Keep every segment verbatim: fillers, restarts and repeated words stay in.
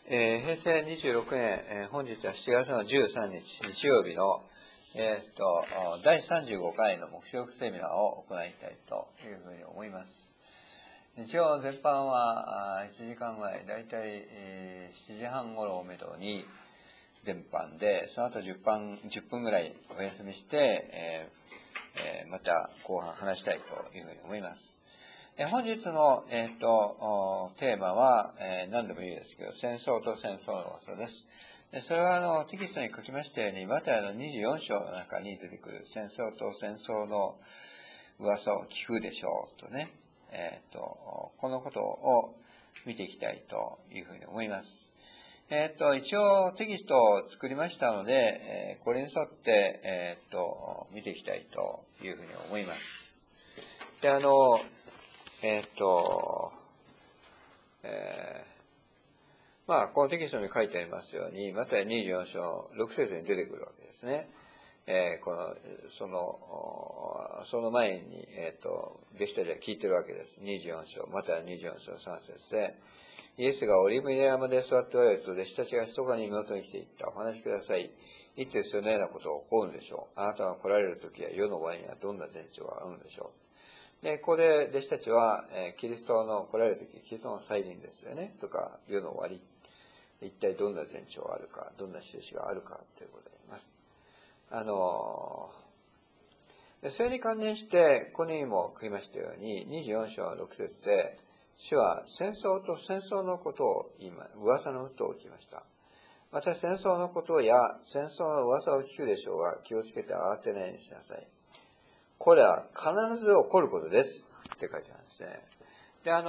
えー、平成にじゅうろくねん、えー、本日はしちがつのじゅうさんにち日曜日の、えー、っとだいさんじゅうごかいの目標セミナーを行いたいというふうに思います。一応全般はいちじかんぐらい、だいたい、えー、しちじはん頃をめどに全般で、その後じゅっぷん、じゅっぷんぐらいお休みして、えーえー、また後半話したいというふうに思います。本日の、えー、とテーマは、えー、何でもいいですけど、戦争と戦争の噂です。でそれはあのテキストに書きましたように、マタイのにじゅうよん章の中に出てくる戦争と戦争の噂を聞くでしょうとね、えー、とこのことを見ていきたいというふうに思います。えー、と一応テキストを作りましたので、えー、これに沿って、えー、と見ていきたいというふうに思います。であのえっ、ー、と、えー、まあ、このテキストに書いてありますように、マタイにじゅうよん章ろく節に出てくるわけですね。えー、この、その、その前に、えっ、ー、と、弟子たちは聞いてるわけです。にじゅうよん章、マタイにじゅうよん章さん節で、イエスがオリーブ山で座っておられると、弟子たちが密かに妹に来ていった。お話しください。いつそのようなことが起こるんでしょう。あなたが来られるときや世の終わりにはどんな前兆があるんでしょう。で、ここで弟子たちは、えー、キリストの来られるとき、キリストの再臨ですよね、とか、世の終わり、一体どんな前兆があるか、どんな印があるか、ということであります。あのー、それに関連して、ここにも書きましたように、にじゅうよん章ろく節で、主は戦争と戦争のことを言いま、噂のことを聞きました。また戦争のことや戦争の噂を聞くでしょうが、気をつけて慌てないようにしなさい。これは必ず起こることですって書いてあるんですね。で、あの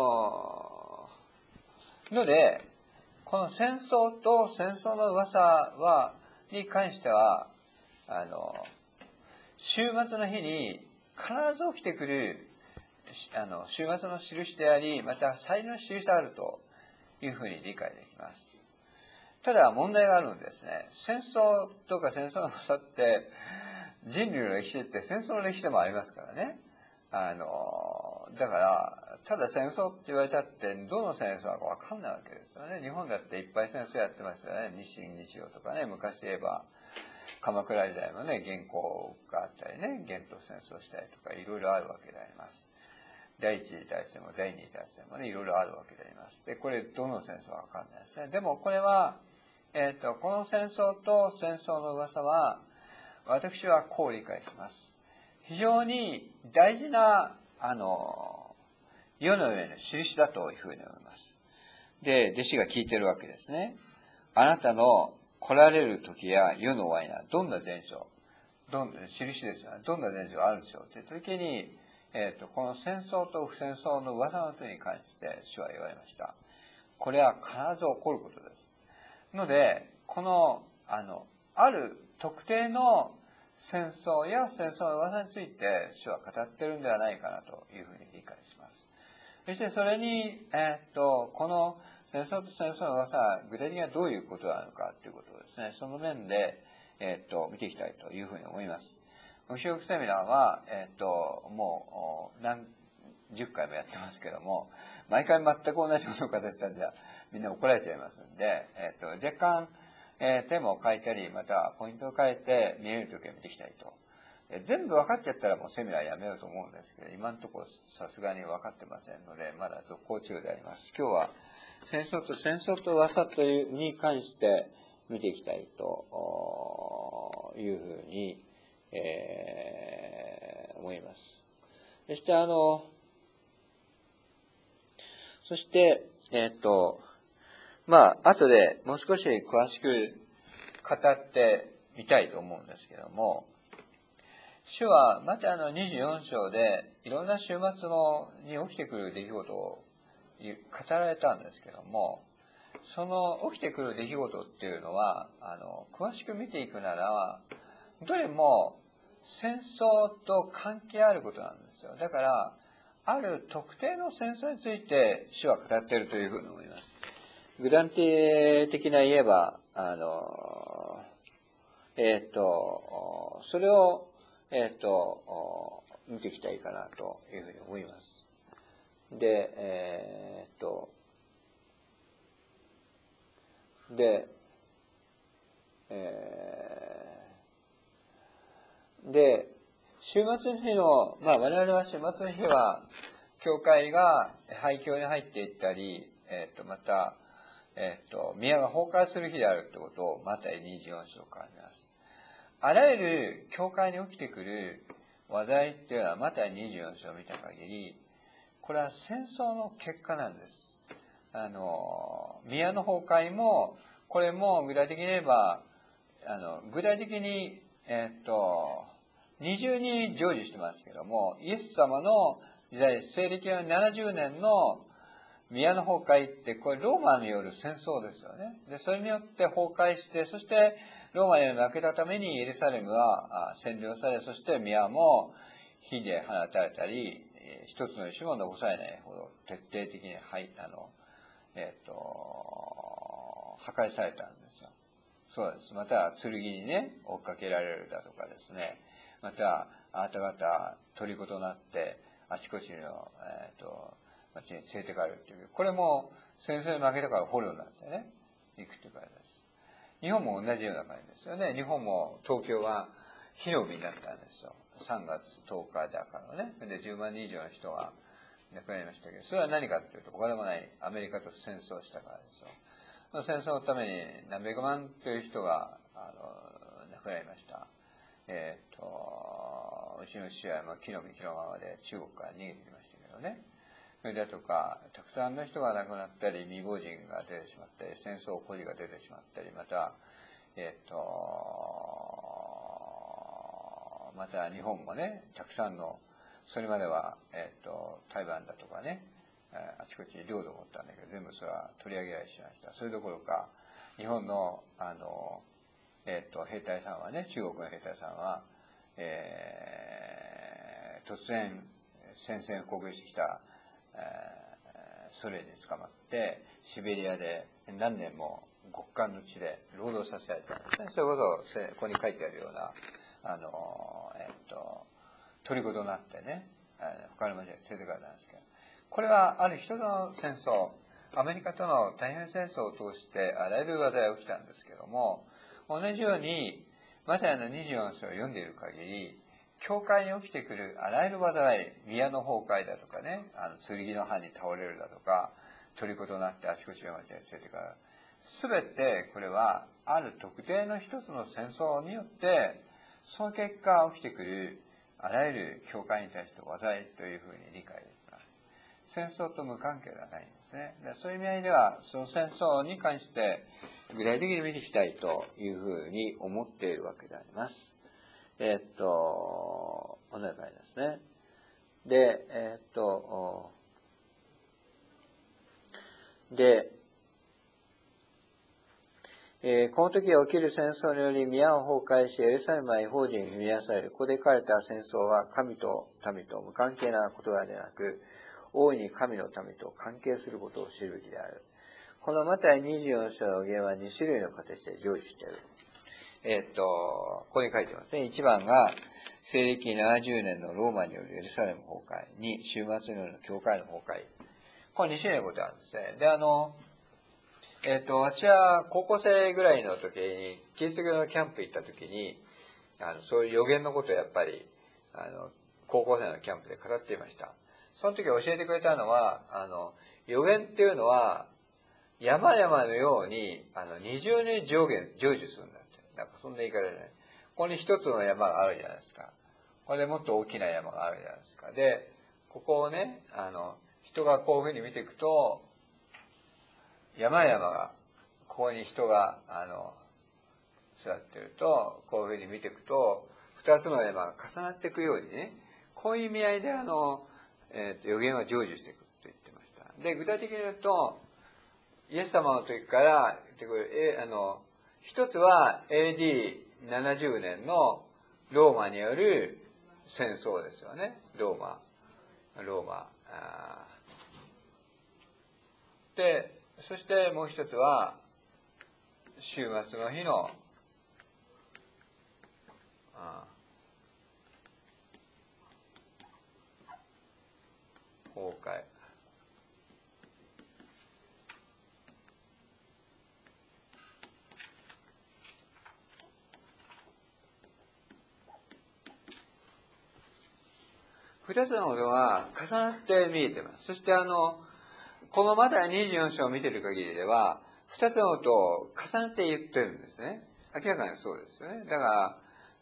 ー、ので、この戦争と戦争の噂は、に関しては、あの、週末の日に必ず起きてくる、あの、週末の印であり、また再臨の印であるというふうに理解できます。ただ問題があるんですね。戦争とか戦争の噂って、人類の歴史って戦争の歴史でもありますからね。あの、だから、ただ戦争って言われたって、どの戦争なのかわかんないわけですよね。日本だっていっぱい戦争やってますよね。日清日露とかね、昔で言えば、鎌倉時代もね、元寇があったりね、元と戦争したりとか、いろいろあるわけであります。第一次大戦も第二次大戦もね、いろいろあるわけであります。で、これ、どの戦争はわかんないですね。でも、これは、えっと、この戦争と戦争の噂は、私はこう理解します。非常に大事な、あの、世の上の印だというふうに思います。で、弟子が聞いてるわけですね。あなたの来られる時や世の終わりにはどんな前兆、どんな印ですよね。どんな前兆があるでしょうという時に、えっと、この戦争と不戦争の噂の時に関して主は言われました。これは必ず起こることです。ので、この、あの、ある特定の戦争や戦争の噂について主は語ってるんではないかなというふうに理解します。そしてそれに、えー、っと、この戦争と戦争の噂は具体的にはどういうことなのかということをですね、その面で、えー、っと、見ていきたいというふうに思います。目標セミナーは、えー、っと、もう何十回もやってますけども、毎回全く同じことを語ってたんじゃ、みんな怒られちゃいますんで、えー、っと、若干、えー、テーマを変えたり、またポイントを変えて見れるときは見ていきたいと。全部分かっちゃったらもうセミナーやめようと思うんですけど、今のところさすがに分かってませんので、まだ続行中であります。今日は戦争と戦争と噂というに関して見ていきたいというふうに、えー、思います。そしてあの、そして、えっと、まあ、後でもう少し詳しく語ってみたいと思うんですけども、主はマタイのにじゅうよん章でいろんな週末のに起きてくる出来事を語られたんですけども、その起きてくる出来事っていうのは、あの、詳しく見ていくなら、どれも戦争と関係あることなんですよ。だから、ある特定の戦争について主は語っているというふうに思います。具体的な言えば、あの、えっと、それをえっと、見ていきたいかなというふうに思います。で、えー、っと、 で、えー、で、終末の日の、まあ我々は終末の日は、教会が廃墟に入っていったり、えっ、ー、と、また、えっ、ー、と、宮が崩壊する日であるってことを、マタイにじゅうよん章から見ます。あらゆる教会に起きてくる災いっていうのは、マタイにじゅうよん章を見た限り、これは戦争の結果なんです。あの、宮の崩壊も、これも具体的に言えば、あの、具体的に、えっ、ー、と、二重に成就してますけども、イエス様の時代、西暦ななじゅうねんの宮の崩壊って、これローマによる戦争ですよね。で、それによって崩壊して、そしてローマに負けたためにエルサレムは占領され、そして宮も火で放たれたり、一つの石も残されないほど徹底的に、はい、あの、えっ、ー、と、破壊されたんですよ。そうです。また、剣にね、追っかけられるだとかですね。また、あなた方、虜となって、あちこちの、えっ、ー、と、町に連れてかれるっていう。これも、戦争に負けたから捕虜になってね、行くっていう感じです。日本も同じような感じですよね。日本も東京は火の海になったんですよ。さんがつとおかだからね。で、じゅうまんにん以上の人が亡くなりましたけど、それは何かっていうと、他でもないアメリカと戦争したからですよ。戦争のために何百万という人があの亡くなりました。えっ、ー、と、うちの父親も木の実木のままで中国から逃げてきましたけどね。それだとか、たくさんの人が亡くなったり、未亡人が出てしまったり、戦争孤児が出てしまったり、また、えっ、ー、と、また日本もね、たくさんの、それまでは、えっ、ー、と、台湾だとかね、あちこち領土を持ったんだけど、全部それは取り上げられしました。それどころか、日本の、あの、えっ、ー、と、兵隊さんはね、中国の兵隊さんは、えー、突然、宣戦布告してきた、えー、ソ連に捕まって、シベリアで何年も極寒の地で労働させられたんですね。そういうことを、ここに書いてあるような、あの、えっ、ー、と、虜となってね、他の町に連れてかれたんですけど、これはある人の戦争、アメリカとの太平洋戦争を通してあらゆる災いが起きたんですけども、同じようにマタイのにじゅうよん章を読んでいる限り、教会に起きてくるあらゆる災い、宮の崩壊だとかね、あの剣の刃に倒れるだとか、虜となってあちこちの町に連れてかれる。すべてこれはある特定の一つの戦争によって、その結果起きてくるあらゆる教会に対して災いというふうに理解できます。戦争と無関係ではないんですね。そういう意味合いでは、その戦争に関して具体的に見ていきたいというふうに思っているわけであります。えー、っと、お願いですね。で、えー、っと、で、えー、この時起きる戦争により宮を崩壊し、エルサレムは異邦人に踏み出される。ここで書かれた戦争は神と民と無関係なことではなく、大いに神の民と関係することを知るべきである。このマタイにじゅうよん章の予言はに種類の形で成就している。えー、っと、ここに書いてますね。いちばんが、西暦ななじゅうねんのローマによるエルサレム崩壊。に、終末による教会の崩壊。これに種類のことなんですね。で、あの、えっ、ー、と、私は高校生ぐらいの時に、キリスト教のキャンプ行った時に、あの、そういう予言のことをやっぱり、あの、高校生のキャンプで語っていました。その時教えてくれたのは、あの、予言っていうのは、山々のように、あの、二重に上下、成就するんだって。なんかそんな言い方でね。ここに一つの山があるじゃないですか。これでもっと大きな山があるじゃないですか。で、ここをね、あの、人がこういうふうに見ていくと、山々が、ここに人が、あの、座ってると、こういうふうに見ていくと、二つの山が重なっていくようにね、こういう意味合いで、あの、えっ、ー、と、予言は成就していくと言ってました。で、具体的に言うと、イエス様の時から、えあの、一つは エーディーななじゅう 年のローマによる戦争ですよね。ローマ。ローマ。で、そしてもう一つは、終末の日の、あ崩壊。 二つのことが重なって見えてます。そしてあの、このマタイにじゅうよん章を見てる限りでは、二つのことを重ねて言ってるんですね。明らかにそうですよね。だから、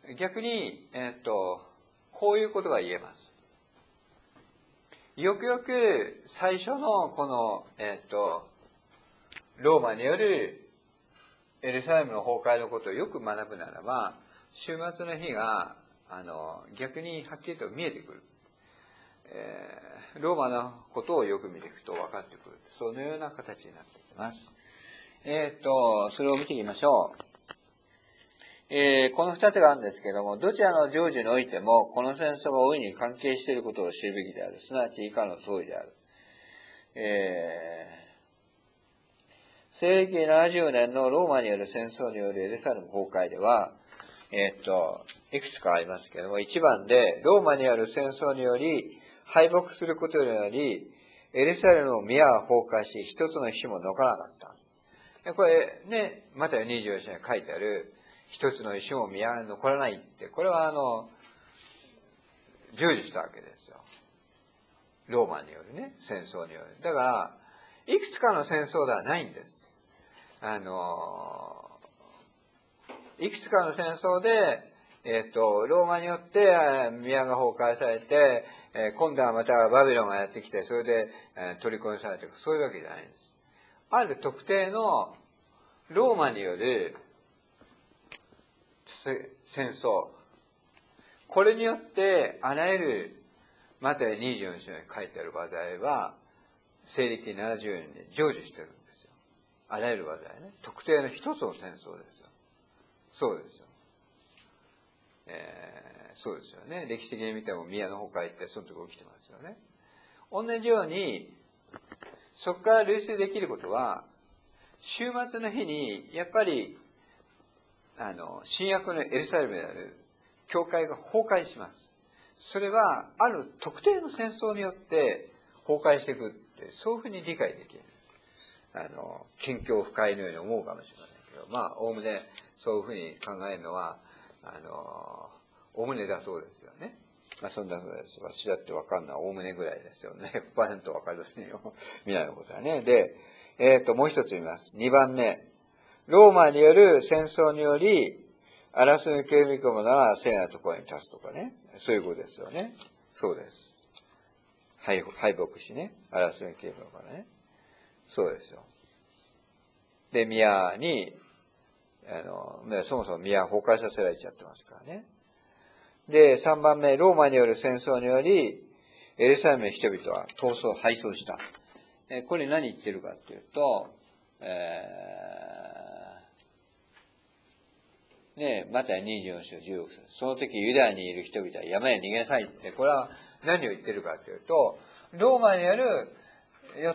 逆に、えっと、こういうことが言えます。よくよく最初のこの、えっと、ローマによるエルサレムの崩壊のことをよく学ぶならば、終末の日が、あの、逆にはっきりと見えてくる。えー、ローマのことをよく見ていくと分かってくる。そのような形になってきます。えっと、それを見ていきましょう。えー、この二つがあるんですけども、どちらの成就においても、この戦争が大いに関係していることを知るべきである。すなわち以下の通りである。えー西暦ななじゅうねんのローマによる戦争によるエルサレム崩壊では、えー、っと、いくつかありますけれども、一番で、ローマによる戦争により、敗北することにより、エルサレムの宮が崩壊し、一つの石も残らなかった。これね、マタイにじゅうよん章に書いてある、一つの石も宮が残らないって、これはあの、成就したわけですよ。ローマによるね、戦争による。だから、いくつかの戦争ではないんです。あの、いくつかの戦争で、えっと、ローマによって宮が崩壊されて、今度はまたバビロンがやってきて、それで取り込みされていく、そういうわけじゃないんです。ある特定のローマによる戦争、これによってあらゆるマタイにじゅうよん章に書いてある話題は、西暦ななじゅうねんに成就してるんですよ。あらゆる話題ね。特定の一つの戦争ですよ。そうですよ。えー、そうですよね。歴史的に見ても宮の崩壊ってその時起きてますよね。同じように、そこから類推できることは、終末の日に、やっぱり、あの、新約のエルサレムである教会が崩壊します。それは、ある特定の戦争によって崩壊していくって、そういうふうに理解できるんです。あの、謙虚不快のように思うかもしれませんけど、まあ、おおむねそういうふうに考えるのは、あの、おおむねだそうですよね。まあ、そんなふうです。私だってわかんないおおむねぐらいですよね。ひゃくパーセント わかりませんよ。未来のことはね。で、えっと、もう一つ見ます。にばんめ。ローマによる戦争により、争いの警備者が聖なところに立つとかね。そういうことですよね。そうです。敗北しね。争いの警備者がね。そうですよ。で、宮に、あの、そもそも宮崩壊させられちゃってますからね。で、さんばんめ、ローマによる戦争により、エルサレムの人々は逃走、敗走した。えこれ何言ってるかっていうと、えー、ね、マタイにじゅうよん章じゅうろく節。その時ユダヤにいる人々は山へ逃げなさいって、これは何を言ってるかっていうと、ローマによる、よって、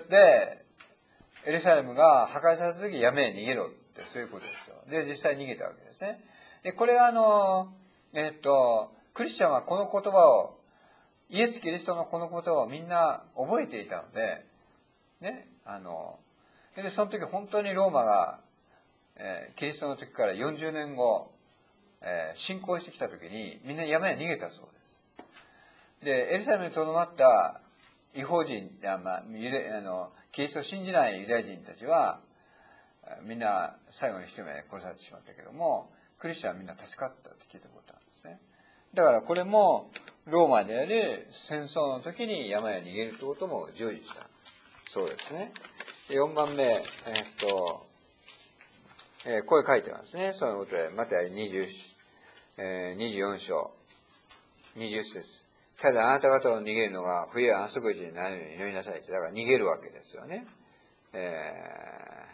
エルサレムが破壊された時山へ逃げろってそういうことですよ。で、実際逃げたわけですね。で、これはあの、えっと、クリスチャンはこの言葉を、イエス・キリストのこの言葉をみんな覚えていたので、ね、あの、で、その時本当にローマが、えー、キリストの時からよんじゅうねんご、えー、侵攻してきた時にみんな山へ逃げたそうです。で、エルサレムにとどまった異邦人、あまあ、ユダあのキリストを信じないユダヤ人たちはみんな最後に一目殺されてしまったけども、クリスチャンはみんな助かったって聞いたことなんですね。だからこれもローマである戦争の時に山へ逃げるということも成就した。そうですね。よんばんめ、えー、っと、えー、これ書いてますね。そのことで、またにじゅう、えー、にじゅうよん章、にじゅう節。ただあなた方を逃げるのが冬は安息日になるように祈りなさいって。だから逃げるわけですよね。え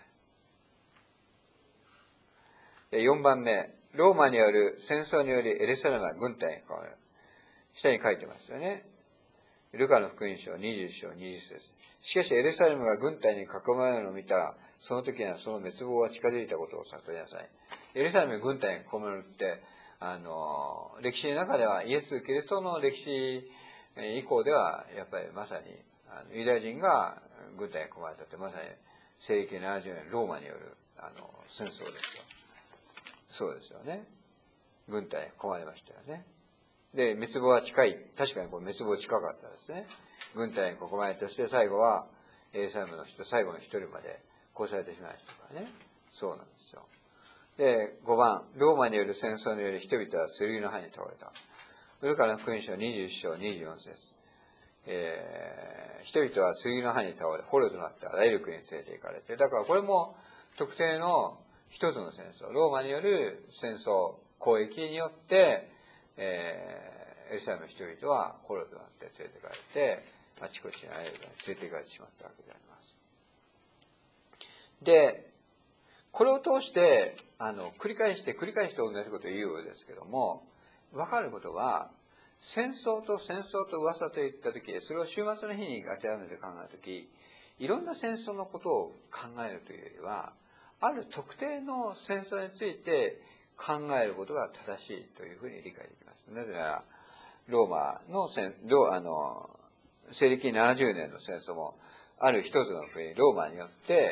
ー、よんばんめ、ローマによる戦争によりエルサレムは軍隊に変わる。下に書いてますよね。ルカの福音書にじゅう章にじゅう節。しかしエルサレムが軍隊に囲まれるのを見たら、その時にはその滅亡が近づいたことを悟りなさい。エルサレムに軍隊に囲まれるって、あの、歴史の中ではイエス・キリストの歴史以降では、やっぱりまさに、あのユダヤ人が軍隊に囲まれたって、まさに西暦ななじゅうねんローマによるあの戦争ですよ。そうですよね。軍隊に囲まれましたよね。 で、滅亡は近い。確かにこれ滅亡近かったですね。軍隊にここまでとして最後は、エルサレムの人、最後の一人まで殺されてしまいましたからね。そうなんですよ。で、ごばん、ローマによる戦争により人々は剣の刃に倒れた。ルカの福音書にじゅういっ章にじゅうよん節。えー、人々は剣の刃に倒れ、捕虜となってあらゆる国に連れて行かれて、だからこれも特定の一つの戦争、ローマによる戦争、攻撃によって、えー、エルサレムの人々は捕虜となって連れて行かれて、あちこちにあらゆる国に連れて行かれてしまったわけであります。で、これを通して、あの、繰り返して繰り返して同じことを言うようですけども、わかることは、戦争と戦争と噂といったとき、それを終末の日に当てはめて考えたとき、いろんな戦争のことを考えるというよりは、ある特定の戦争について考えることが正しいというふうに理解できます。なぜなら、ローマの戦、ロあの、西暦ななじゅうねんの戦争も、ある一つの国、ローマによって、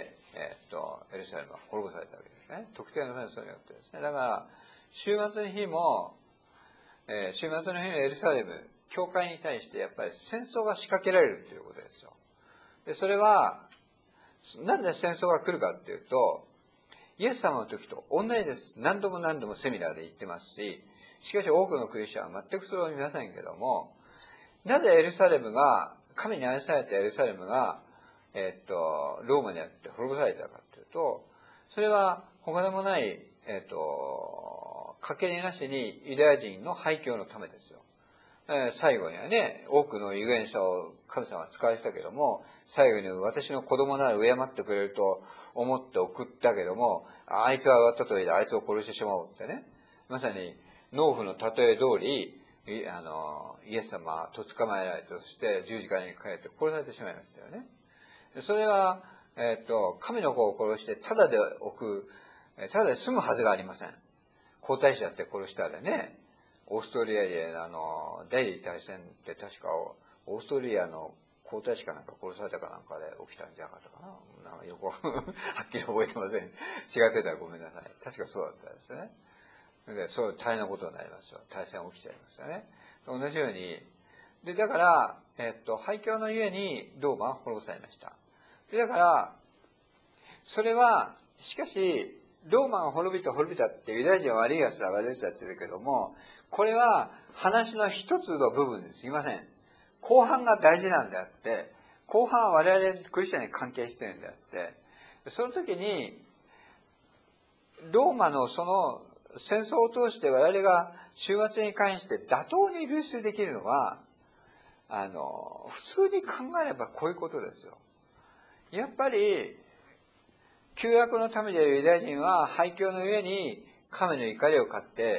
えっと、エルサレムは滅ぼされたわけですね。特定の戦争によってですね。だから、終末の日も、えー、終末の日のエルサレム、教会に対してやっぱり戦争が仕掛けられるということですよ。で、それは、なんで戦争が来るかっていうと、イエス様の時と同じです。何度も何度もセミナーで言ってますし、しかし多くのクリスチャンは全くそれを見ませんけども、なぜエルサレムが、神に愛されたエルサレムが、えー、っと、ローマにあって滅ぼされたかというと、それは他でもない、えー、っと、かけりなしにユダヤ人の廃墟のためですよ。えー、最後にはね、多くの預言者を神様は使わせたけども、最後に私の子供なら敬ってくれると思って送ったけども、あいつは終わったといえあいつを殺してしまおうってね。まさに、農夫の例え通り、あの、イエス様はと捕まえられて、そして十字架にかかれて殺されてしまいましたよね。それは、えっと、神の子を殺してただで置く、ただで済むはずがありません。皇太子だって殺したらね、オーストリアで、あの、第二次大戦って確か、オーストリアの皇太子かなんか殺されたかなんかで起きたんじゃなかったかな。なんかよくはっきり覚えてません。違ってたらごめんなさい。確かそうだったんですよね。で、そう大変なことになりますよ。大戦起きちゃいますよね。同じように、で、だから、えっと、廃墟のゆえにローマは滅ぼされました。で、だから、それは、しかし、ローマが滅びた滅びたってユダヤ人は悪いやつだ悪いやつだって言うけども、これは話の一つの部分ですいません。後半が大事なんであって、後半は我々クリスチャンに関係してるんであって、その時に、ローマのその戦争を通して我々が終末に関して妥当に類推できるのは、あの、普通に考えればこういうことですよ。やっぱり、旧約の民であるユダヤ人は廃墟の上に神の怒りを買って、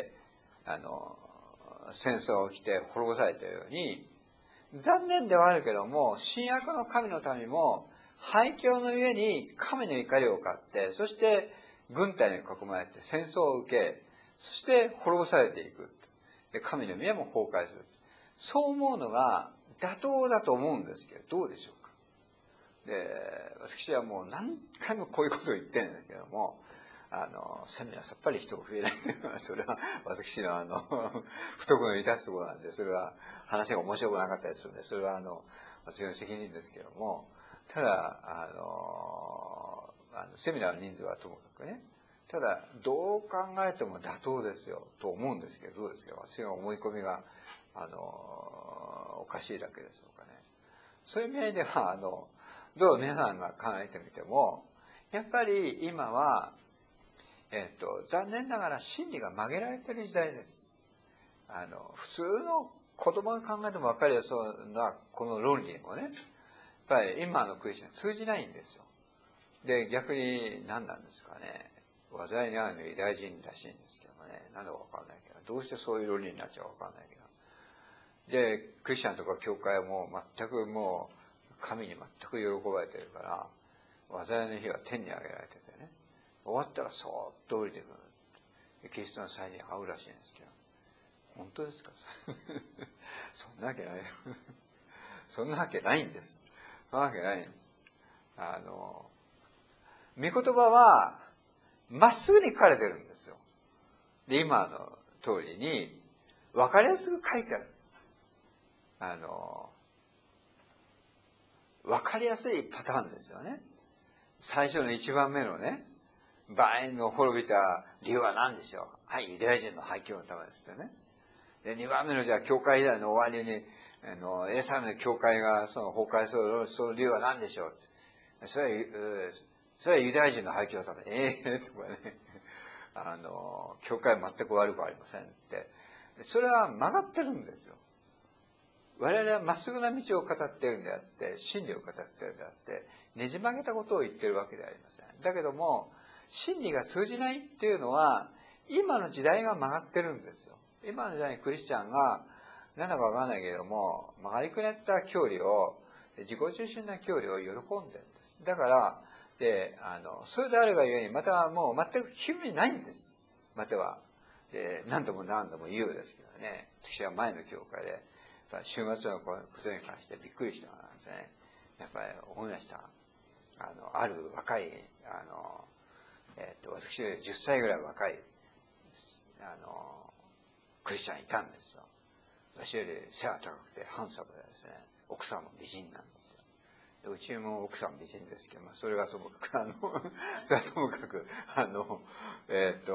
あの、戦争が起きて滅ぼされたように、残念ではあるけども、新約の神の民も廃墟の上に神の怒りを買って、そして軍隊に囲まれて戦争を受け、そして滅ぼされていく。神の宮も崩壊する。そう思うのが妥当だと思うんですけど、どうでしょうか。で、私はもう何回もこういうことを言ってるんですけども、あの、セミナーさっぱり人が増えないというのは、それは私のあの、不得の致すところなんで、それは話が面白くなかったりするんで、それはあの、私の責任ですけども、ただ、あの、あのセミナーの人数はともかくね、ただ、どう考えても妥当ですよ、と思うんですけど、どうですか？私の思い込みが、あの、おかしいだけでしょうかね。そういう意味では、あの、どう皆さんが考えてみても、やっぱり今は、えっと、残念ながら真理が曲げられている時代です。あの、普通の子供が考えても分かるような、この論理もね、やっぱり今のクリスチャン通じないんですよ。で、逆に何なんですかね。災いに遭うのユダヤ人らしいんですけどもね、何だか分かんないけど、どうしてそういう論理になっちゃうか分かんないけど。で、クリスチャンとか教会はもう全くもう、神に全く喜ばれてるから、災いの日は天に上げられててね、終わったらそーっと降りてくる。キリストの際に会うらしいんですけど、本当ですか？そんなわけない。そんなわけないんです。そんなわけないんです。あの、御言葉は、まっすぐに書かれてるんですよ。で、今の通りに、 分かりやすく書いてあるんです。あの分かりやすいパターンですよね。最初の一番目のね、バインの滅びた理由は何でしょう。はい、ユダヤ人の廃墟のためですよね。で、二番目のじゃあ教会時代の終わりにあのエルサレムの教会がその崩壊するその理由は何でしょう。それはそれはユダヤ人の廃墟のため。ええー、とかね、あの教会は全く悪くありませんって、それは曲がってるんですよ。我々はまっすぐな道を語っているんであって、真理を語っているんであって、ねじ曲げたことを言っているわけではありません。だけども、真理が通じないっていうのは、今の時代が曲がってるんですよ。今の時代にクリスチャンが、なんだかわからないけれども、曲がりくねった教理を、自己中心な教理を喜んでるんです。だから、で、あの、それであるがゆえに、またもう全く興味ないんです。または、で、何度も何度も言うですけどね、私は前の教会で、週末のことに関してびっくりしたのなんですね。やっぱり思いました。あの、ある若い、あの、えっと、私よりじゅっさいぐらい若い、あの、クリスチャンいたんですよ。私より背が高くてハンサムでですね、奥さんも美人なんですよ。でうちも奥さん美人ですけど、まあ、それがともかく、あの、それはともかく、あの、えっ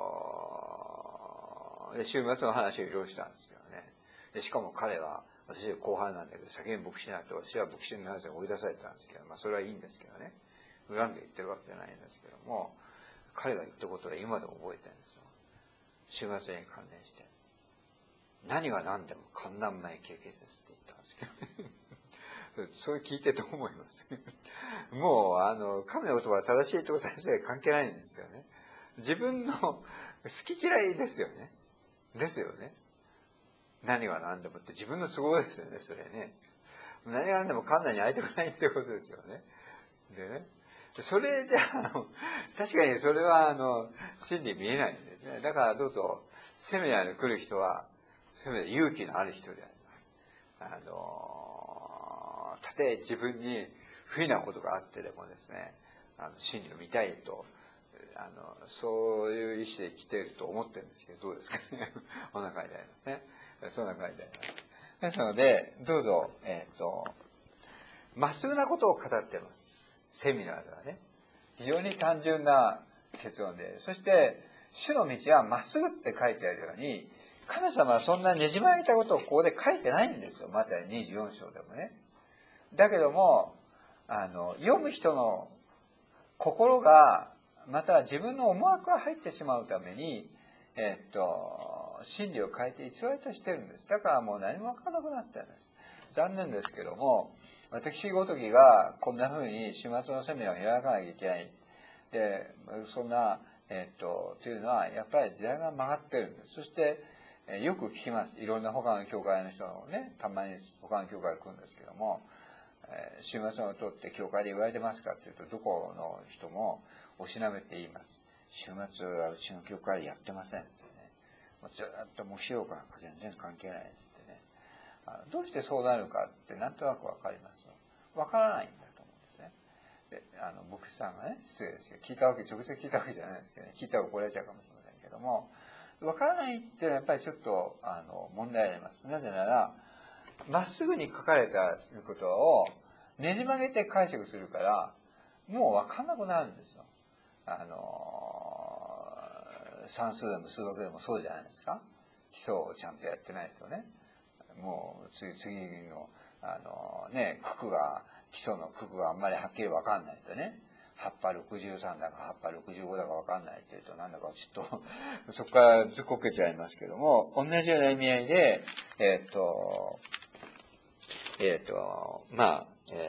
と、で週末の話をいろいろしたんですけどね。でしかも彼は、私は後輩なんだけど、先に牧師になって私は牧師の話に追い出されたんですけど、まあそれはいいんですけどね。恨んで言ってるわけじゃないんですけども、彼が言ったことは今でも覚えてるんですよ。週末に関連して。何が何でも観覧前経験ですって言ったんですけどね。それ聞いてどう思いますもう、あの、神の言葉は正しいと正しい関係ないんですよね。自分の好き嫌いですよね。ですよね。何が何でもって自分の都合ですよね、それね。何が何でも観覧に会いたくないってことですよね。でね。それじゃあ、確かにそれは、あの、真理見えないんですね。だからどうぞ、セミナーに来る人は、せめて勇気のある人であります。あの、たとえ自分に不意なことがあってでもですね、あの真理を見たいと、あの、そういう意思で来ていると思ってるんですけど、どうですかね。お腹にありますね。そんな感じであります。ですので、どうぞ、えっと、まっすぐなことを語っています。セミナーではね。非常に単純な結論で。そして、主の道はまっすぐって書いてあるように、神様はそんなねじ曲げたことをここで書いてないんですよ。マタイにじゅうよん章でもね。だけども、あの、読む人の心が、また自分の思惑が入ってしまうために、えっと、真理を変えて偽りとしてるんです。だからもう何も分からなくなったんです。残念ですけども、私ごときがこんな風に週末のセミナーを開かなきゃいけない。で、そんな、えっと、というのは、やっぱり時代が曲がってるんです。そして、よく聞きます。いろんな他の教会の人のね、たまに他の教会来るんですけども、えー、週末の音って教会で言われてますかっていうと、どこの人もおしなべて言います。週末はうちの教会でやってませんってね。もうずっともう費用なんか全然関係ないですってね。あのどうしてそうなるかってなんとなくわかりますよ。わからないんだと思うんですね。で、あの、牧師さんがね、失礼ですけど、聞いたわけ、直接聞いたわけじゃないですけどね、聞いたら怒られちゃうかもしれませんけども、わからないってやっぱりちょっと、あの、問題あります。なぜなら、まっすぐに書かれたことをねじ曲げて解釈するから、もうわかんなくなるんですよ。あの、算数でも数学でもそうじゃないですか。基礎をちゃんとやってないとね。もう次、次の、あのね、九九が、基礎の九九があんまりはっきりわかんないとね。はっぱろくじゅうさんだかはっぱろくじゅうごだかわかんないっていうとなんだかちょっとそこからずっこけちゃいますけども、同じような意味合いで、えっと、えっと、まあ、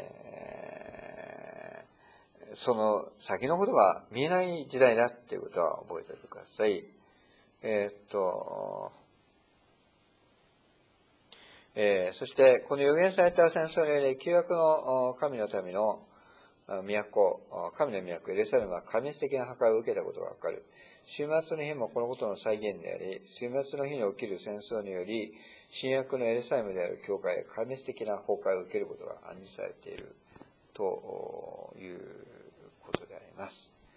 えー、その先のことが見えない時代だっていうことは覚えておいてください。えっと、えー、そして、この予言された戦争により、旧約の神の民の都、神の都、エルサレムは壊滅的な破壊を受けたことがわかる。終末の日もこのことの再現であり、終末の日に起きる戦争により、新約のエルサレムである教会が壊滅的な崩壊を受けることが暗示されているということであります。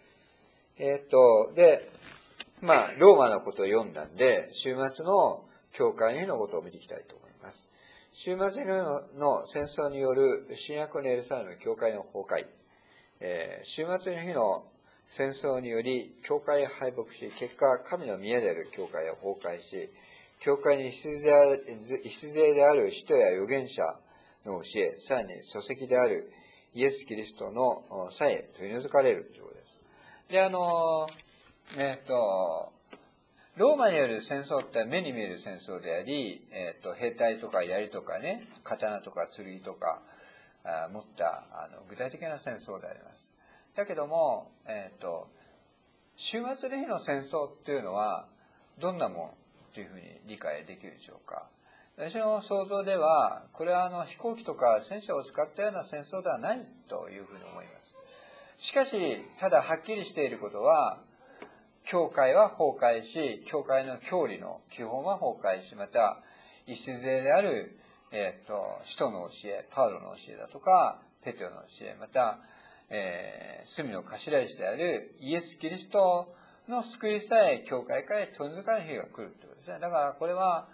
えっと、で、まあ、ローマのことを読んだんで、終末の教会の日のことを見ていきたいと思います。終末のの戦争による新約のエルサレム教会の崩壊、えー、終末の日の戦争により教会が敗北し、結果神の宮である教会が崩壊し、教会に礎である使徒や預言者の教え、さらに礎石であるイエス・キリストのさえ取り除かれるということです。で、あの、えっと、ローマによる戦争って目に見える戦争であり、えっと、兵隊とか槍とかね、刀とか剣とかあ持ったあの具体的な戦争であります。だけども、えっと、終末の日の戦争っていうのはどんなもんというふうに理解できるでしょうか。私の想像では、これはあの飛行機とか戦車を使ったような戦争ではないというふうに思います。しかし、ただはっきりしていることは、教会は崩壊し、教会の教理の基本は崩壊し、また、礎である、えっと、使徒の教え、パウロの教えだとか、ペテロの教え、また、えー、隅の頭石であるイエス・キリストの救いさえ教会から取り除かれる日が来るということですね。だからこれは、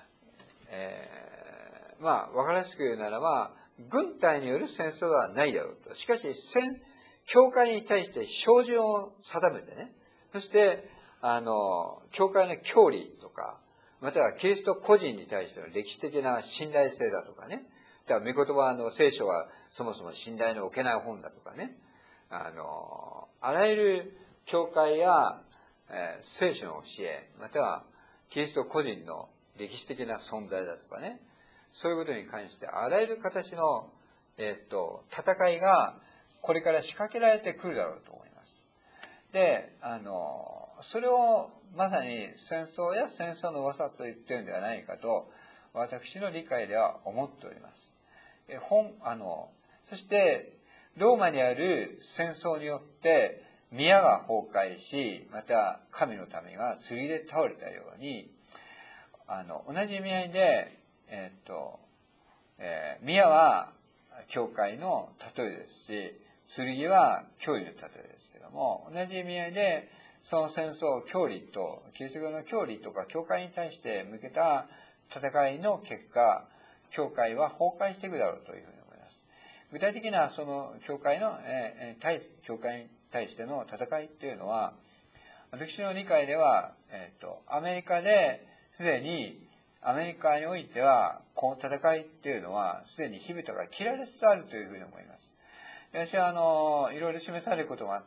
えー、まあ、わかりやすく言うならば、軍隊による戦争ではないだろうと。しかし、戦、教会に対して照準を定めてね、そして、あの、教会の教理とか、またはキリスト個人に対しての歴史的な信頼性だとかね。だから、御言葉の聖書はそもそも信頼の置けない本だとかね。あの、あらゆる教会や、えー、聖書の教え、またはキリスト個人の歴史的な存在だとかね。そういうことに関して、あらゆる形の、えっと、戦いがこれから仕掛けられてくるだろうと思います。で、あの、それをまさに戦争や戦争の噂と言っているんではないかと、私の理解では思っております。え本あのそして、ローマにある戦争によって、宮が崩壊し、また神の民が剣で倒れたように、あの、同じ意味合いで、えー、っと、えー、宮は教会の例えですし、剣は教理の例えですけども、同じ意味合いで、その戦争、教理と、キリスト教の教理とか教会に対して向けた戦いの結果、教会は崩壊していくだろうというふうに思います。具体的なその教会の、えー、対教会に対しての戦いっていうのは、私の理解では、えー、っと、アメリカですでに、アメリカにおいては、この戦いっていうのは、すでに火蓋が切られつつあるというふうに思います。私は、あの、いろいろ示されることがあって、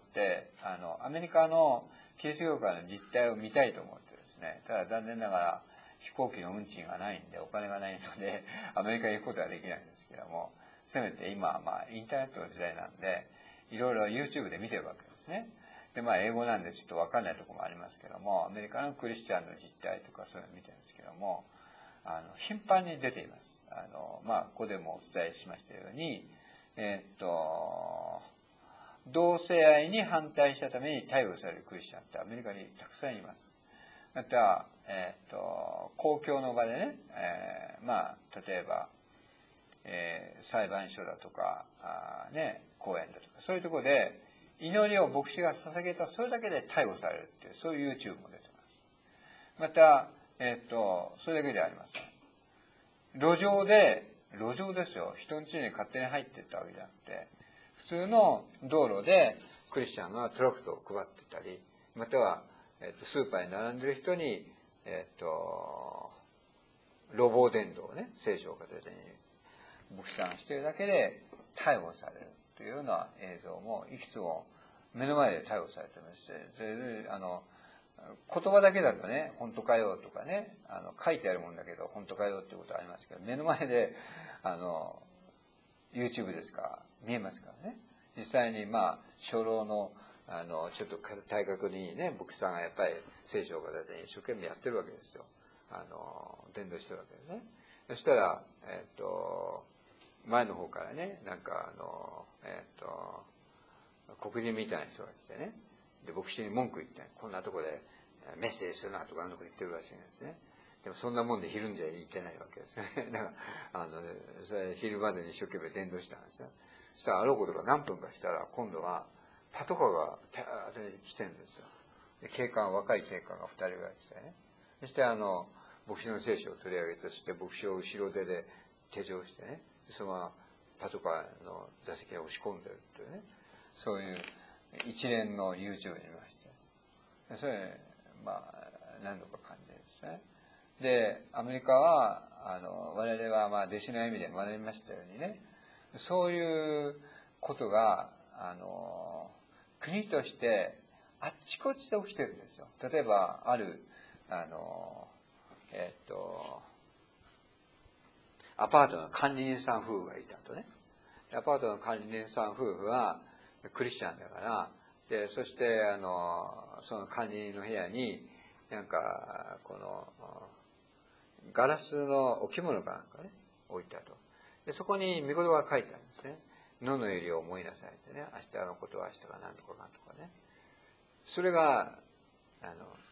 あの、アメリカのキリスト教会の実態を見たいと思ってですね、ただ残念ながら飛行機の運賃がないんで、お金がないので、アメリカに行くことはできないんですけども、せめて今はまあ、インターネットの時代なんで、いろいろ YouTube で見てるわけですね。で、まあ、英語なんでちょっとわかんないところもありますけども、アメリカのクリスチャンの実態とかそういうのを見てるんですけども、あの、頻繁に出ています。あの、まあ、ここでもお伝えしましたように、えー、っと、同性愛に反対したために逮捕されるクリスチャンってアメリカにたくさんいます。また、えー、っと、公共の場でね、えー、まあ、例えば、えー、裁判所だとか、あね、公園だとか、そういうところで、祈りを牧師が捧げた、それだけで逮捕されるっていう、そういう YouTube も出てます。また、えー、っと、それだけじゃありません。路上で、路上ですよ。人の家に勝手に入っていったわけじゃなくて、普通の道路でクリスチャンがトラクトを配ってたり、または、えー、っとスーパーに並んでる人に、えー、っと、路傍伝道をね、聖書を片手に牧師さんがしているだけで逮捕されるというような映像もいくつも目の前で逮捕されてまして、それであの言葉だけだとね、本当かよとかね、あの書いてあるもんだけど本当かよっていうことはありますけど、目の前であの YouTube ですか見えますからね。実際にまあ初老のあのちょっと体格にね、牧師さんがやっぱり聖書を片手に一生懸命やってるわけですよ。あの伝道してるわけですね。そしたらえっと前の方からね、なんかあのえっと黒人みたいな人が来てね、で牧師に文句言って、こんなとこでメッセージするなとかなんとか言ってるらしいんですね。でもそんなもんでひるんじゃいけないわけですよね。だからあのそれひるまずに一生懸命伝道したんですよ。そしたらあろうことが何分かしたら今度はパトカーがピャーって来てるんですよ。で警官、若い警官がふたりぐらい来てね。そしてあの牧師の聖書を取り上げて、そして牧師を後ろ手で手錠してね、そのままパトカーの座席に押し込んでるというね、そういう一連の YouTube に見まして、それまあ何度か感じるんですね。でアメリカはあの我々はまあ弟子の意味で学びましたようにね、そういうことがあの国としてあっちこっちで起きてるんですよ。例えばあるあのえっとアパートの管理人さん夫婦がいたとね。アパートの管理人さん夫婦はクリスチャンだから、でそしてあのその管理人の部屋になんかこのガラスの置物かなんかね置いたと。でそこに御言葉が書いてあるんですね。野の入りを思いなさいってね、明日のことは明日が何とか何とかね。それがあの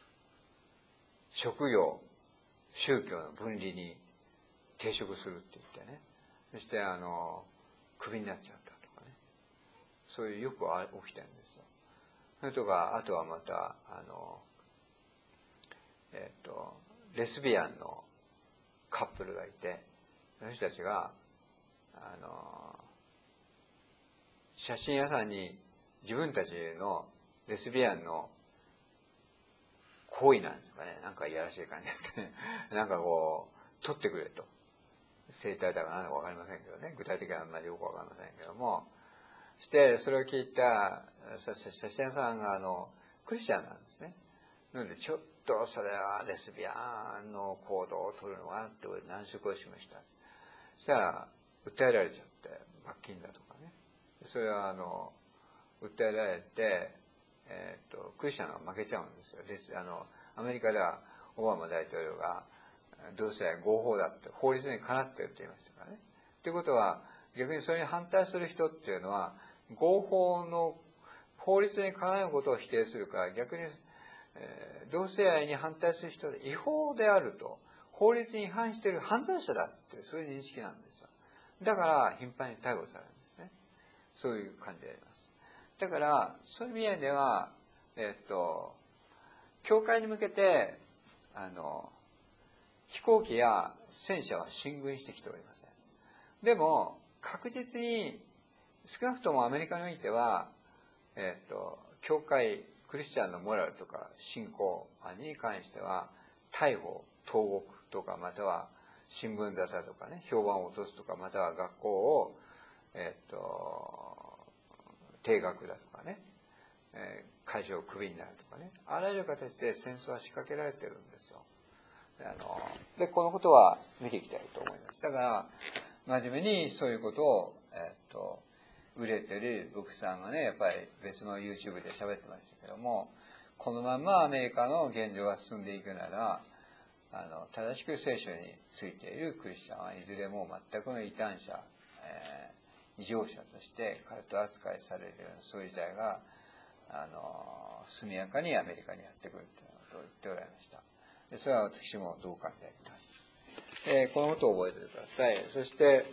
職業宗教の分離に抵触するって言ってね、そしてあのクビになっちゃったとかね、そういうよく起きてるんですよ。それとかあとはまたあのえっとレスビアンのカップルがいて、その人たちがあの写真屋さんに自分たちのレスビアンの行為なんですかね、なんかいやらしい感じですかね、なんかこう撮ってくれと、生態だか何だか分かりませんけどね、具体的にはあんまりよく分かりませんけども、してそれを聞いた写真屋さんがあのクリスチャンなんですね。なのでちょっとそれはレスビアンの行動を取るのはって難色をしました。そしたら訴えられちゃって罰金だとかね、それはあの訴えられて、えー、とクリスチャンが負けちゃうんですよ。ですあのアメリカではオバマ大統領が同性愛合法だって法律にかなっていると言いましたからね。ということは逆にそれに反対する人っていうのは合法の法律にかなうことを否定するから、逆に、えー、同性愛に反対する人で違法であると、法律に違反している犯罪者だってそういう認識なんですよ。だから頻繁に逮捕されるんですね。そういう感じであります。だからそういう意味では、えっと教会に向けてあの飛行機や戦車は進軍してきておりません。でも確実に少なくともアメリカにおいては、えっと教会クリスチャンのモラルとか信仰に関しては逮捕投獄とか、または新聞沙汰とかね、評判を落とすとか、または学校をえっと定額だとかね、えー、会場をクビになるとかね、あらゆる形で戦争は仕掛けられてるんですよ。あのでこのことは見ていきたいと思います。だから真面目にそういうことを、えー、っと売れてる牧師さんがね、やっぱり別の YouTube で喋ってましたけども、このままアメリカの現状が進んでいくなら、あの正しく聖書についているクリスチャンはいずれも全くの異端者、えー、異常者としてカルト扱いされるようなそういう時代があの速やかにアメリカにやってくるということを言っておられました。でそれは私も同感であります。えー、このことを覚えておいてください。そして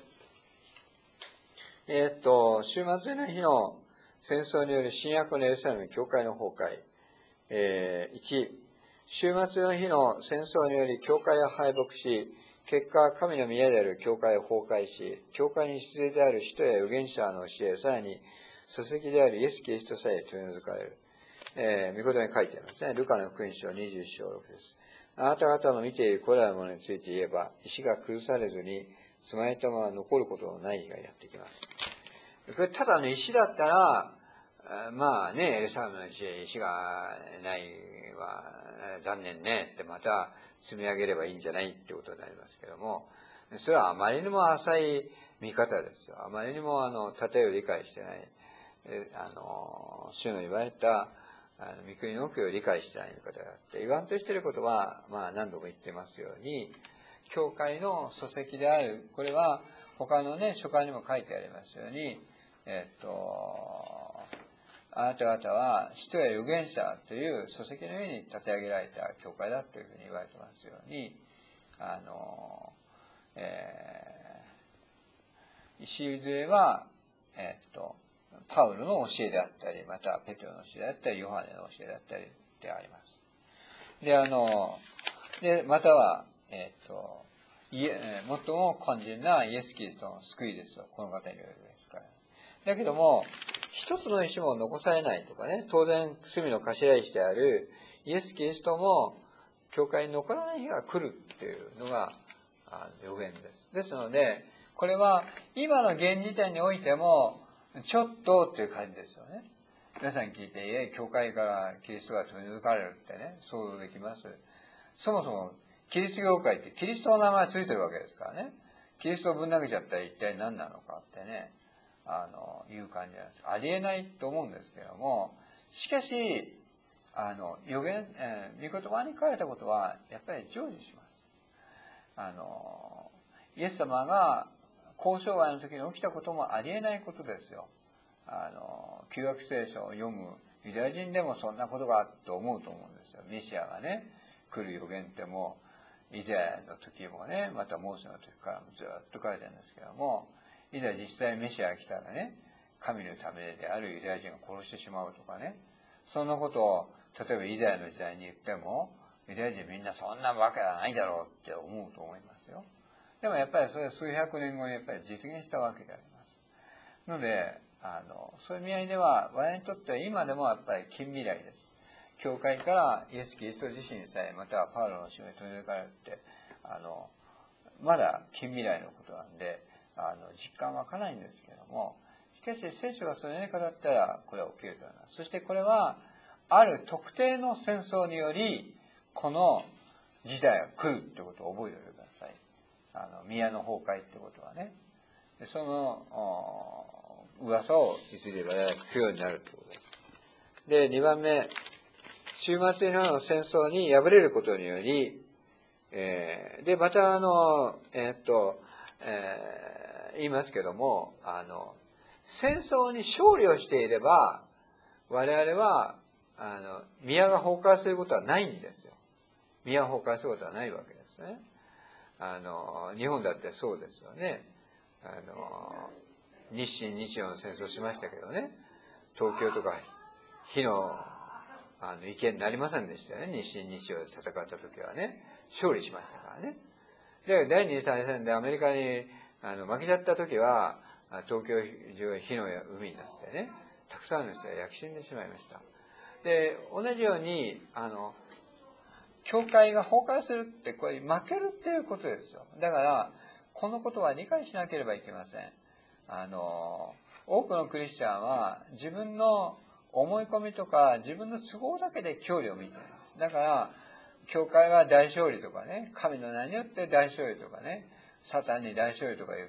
えー、っと終末の日の戦争による新約のエルサレム教会の崩壊、えー、いち終末の日の戦争により教会は敗北し、結果神の宮である教会を崩壊し、教会に必要である使徒や預言者の教え、さらに礎石であるイエス・キリストさえ取り除かれる。えー、御言葉に書いてありますね。ルカの福音書にじゅういち章ろくです。あなた方の見ているこれらのものについて言えば、石が崩されずにつまいたまま残ることのない日がやってきます。これただの石だったら、まあね、エルサレムの石、石がないは残念ねってまた積み上げればいいんじゃないってことになりますけども、それはあまりにも浅い見方ですよ。あまりにもあの例えを理解してない、あの主の言われたあの御国の奥を理解してない見方があって、言わんとしていることは、まあ何度も言ってますように、教会の礎石である、これは他のね書簡にも書いてありますように、えっとあなた方は使徒や預言者という礎石の上に立て上げられた教会だというふうに言われてますように、あの、えー、礎は、えっとパウロの教えであったり、またペテロの教えであったり、ヨハネの教えであったりであります。で、あの、で、または、 えっと、いえ最も肝心なイエス・キリストの救いですよ。この方によるですから。だけども、一つの石も残されないとかね、当然罪の頭石であるイエス・キリストも教会に残らない日が来るっていうのが予言です。ですので、これは今の現時点においても、ちょっとっていう感じですよね。皆さん聞いて、え、教会からキリストが取り除かれるってね、想像できます。そもそも、キリスト教会ってキリストの名前ついてるわけですからね。キリストをぶん投げちゃったら一体何なのかってね、あの、いう感じなんです。ありえないと思うんですけども、しかし、あの、予言、えー、御言葉に書かれたことは、やっぱり成就します。あの、イエス様が交渉外の時に起きたこともありえないことですよ。あの、旧約聖書を読むユダヤ人でもそんなことがあって思うと思うんですよ。メシアがね、来る予言っても、イザヤの時もね、またモーセの時からもずっと書いてあるんですけども、いざ実際メシアが来たらね、神のためであるユダヤ人が殺してしまうとかね、そんなことを、例えばイザヤの時代に言っても、ユダヤ人みんなそんなわけはないだろうって思うと思いますよ。でもやっぱりそれは数百年後にやっぱり実現したわけであります。ので、あの、そういう意味合いでは、我々にとっては今でもやっぱり近未来です。教会からイエス・キリスト自身さえ、またはパウロの使命に取り除かれるって、あの、まだ近未来のことなんで、あの、実感湧かないんですけども、しかし聖書がそのように語ったら、これは起きると思います。そしてこれは、ある特定の戦争により、この時代が来るってことを覚えておいてください。あの、宮の崩壊ってことはね。でその、噂をいずれ我々聞くようになるということです。で、にばんめ、終末の戦争に敗れることにより、えー、で、またあの、えー、っと、えー、言いますけども、あの、戦争に勝利をしていれば、我々は、あの、宮が崩壊することはないんですよ。宮が崩壊することはないわけですね。あの、日本だってそうですよね。あの、日清日露の戦争しましたけどね、東京とか火の、あの、意見になりませんでしたよね。日清日露で戦った時はね。勝利しましたからね。で、第二次大戦でアメリカにあの負けちゃった時は、東京中が火の海になってね、たくさんの人が焼き死んでしまいました。で、同じように、あの、教会が崩壊するって、これ負けるっていうことですよ。だから、このことは理解しなければいけません。あの、多くのクリスチャンは自分の思い込みとか自分の都合だけで教理を見てるんです。だから、教会は大勝利とかね、神の名によって大勝利とかね、サタンに大勝利とか言って、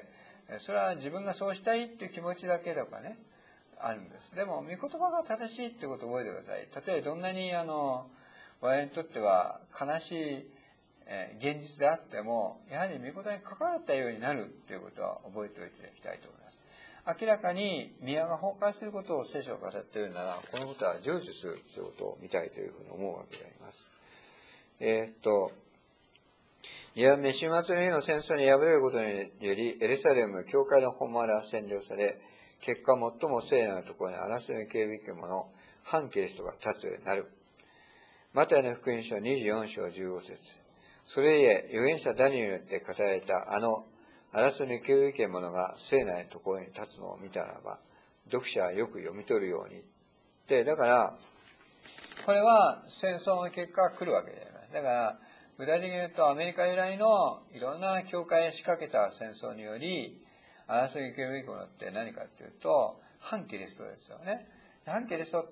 それは自分がそうしたいっていう気持ちだけとかね、あるんです。でも、御言葉が正しいってことを覚えてください。たとえどんなに、あの、我々にとっては悲しい、えー、現実であっても、やはり御言葉に書かれたようになるっていうことは覚えておいていただきたいと思います。明らかに宮が崩壊することを聖書が語っているなら、このことは成就するということを見たいというふうに思うわけであります。えー、っと、にばんめ、終末の日の戦争に敗れることにより、エルサレム、教会の本丸は占領され、結果最も聖なるところに争いの警備権者、反キリストが立つようになる。マタイの福音書にじゅうよん章じゅうご節。それゆえ、預言者ダニエルによって語られたあの争いの警備権者が聖なるところに立つのを見たならば、読者はよく読み取るように。で、だから、これは戦争の結果が来るわけであります。だから、具体的に言うとアメリカ由来のいろんな教会へ仕掛けた戦争により、争い警備権者って何かっていうと、反キリストですよね。反キリストって、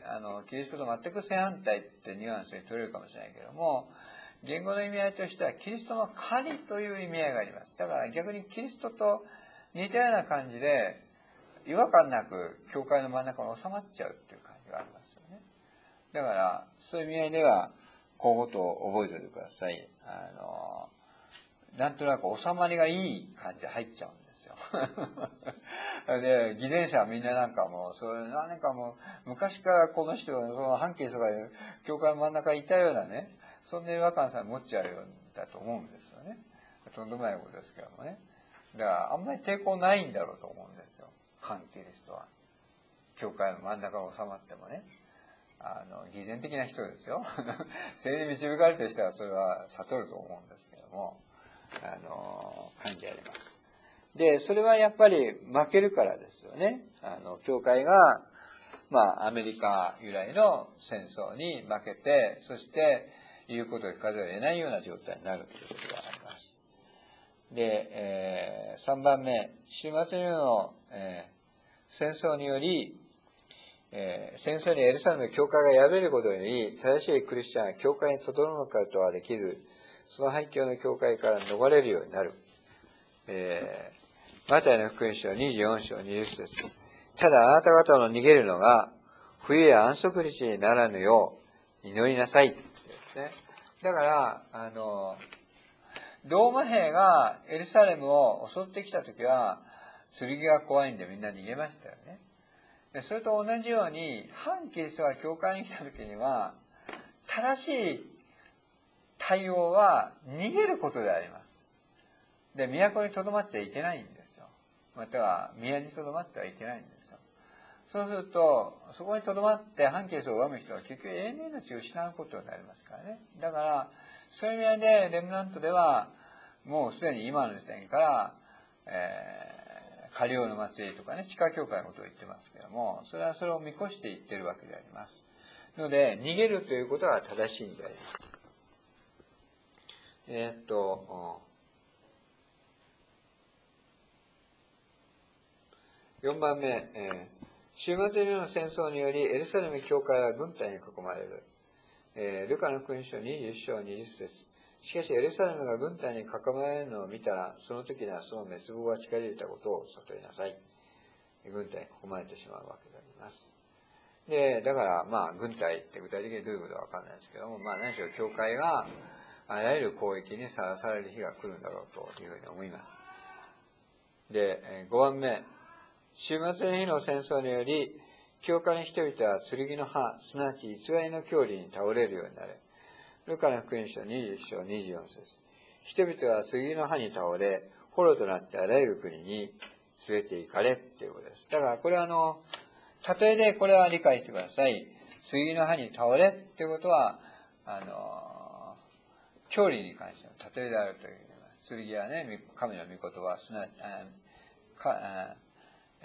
あの、キリストと全く正反対ってニュアンスに取れるかもしれないけども、言語の意味合いとしては、キリストの狩りという意味合いがあります。だから逆にキリストと似たような感じで、違和感なく教会の真ん中に収まっちゃうっていう感じがありますよね。だから、そういう意味合いでは、こういうことを覚えておいてください。あの、なんとなく収まりがいい感じで入っちゃうんですよ。で、偽善者はみんななんかもう、それ何かもう、昔からこの人が、その反キリストが教会の真ん中にいたようなね、そんな違和感さえ持っちゃうようだと思うんですよね。とんでもないことですけどもね。だからあんまり抵抗ないんだろうと思うんですよ。反キリストは。教会の真ん中に収まってもね。 あの偽善的な人ですよ。聖霊に導かれてる人はそれは悟ると思うんですけども、あの関係あります。でそれはやっぱり負けるからですよね。あの教会がまあアメリカ由来の戦争に負けて、そして言うことを聞かざるを得ないような状態になるということがあります。で、えー、さんばんめ、終末の、えー、戦争により、えー、戦争にエルサレムの教会が破れることにより、正しいクリスチャンが教会に轟くことはできず、その廃墟の教会から逃れるようになる。えー、マタイの福音書にじゅうよん章にじゅっ節。ただあなた方の逃げるのが、冬や安息日にならぬよう祈りなさい。ですね。だから、あの、ローマ兵がエルサレムを襲ってきたときは、剣が怖いんでみんな逃げましたよね。でそれと同じように、反キリストが教会に来たときには、正しい対応は逃げることであります。で、都に留まっちゃいけないんですよ。または、宮に留まってはいけないんですよ。そうすると、そこに留まって反キリストを拝む人は結局永遠の命を失うことになりますからね。だから、そういう意味でレムナントでは、もうすでに今の時点から、えー、カリオの祭りとかね、地下教会のことを言ってますけども、それはそれを見越して言ってるわけであります。ので、逃げるということが正しいんであります。えー、っと、よんばんめ、えー、終末の戦争によりエルサレム教会は軍隊に囲まれる。えー、ルカの福音書にじゅっ章にじゅっ節。しかしエルサレムが軍隊に囲まれるのを見たら、その時にはその滅亡が近づいたことを悟りなさい。軍隊に囲まれてしまうわけであります。で、だからまあ軍隊って具体的にどういうことかわかんないですけども、まあ何しろ教会があらゆる攻撃にさらされる日が来るんだろうというふうに思います。で、ごばんめ、終末の日の戦争により、教会の人々は剣の刃、すなわち偽りの教理に倒れるようになる。ルカの福音書にじゅう章にじゅうよん節。人々は剣の刃に倒れ、捕虜となってあらゆる国に連れて行かれっていうことです。だからこれはあの、例えでこれは理解してください。剣の刃に倒れっていうことは、あの、教理に関しての例えであるということです。剣はね、神の御言葉、すなわち、か、えー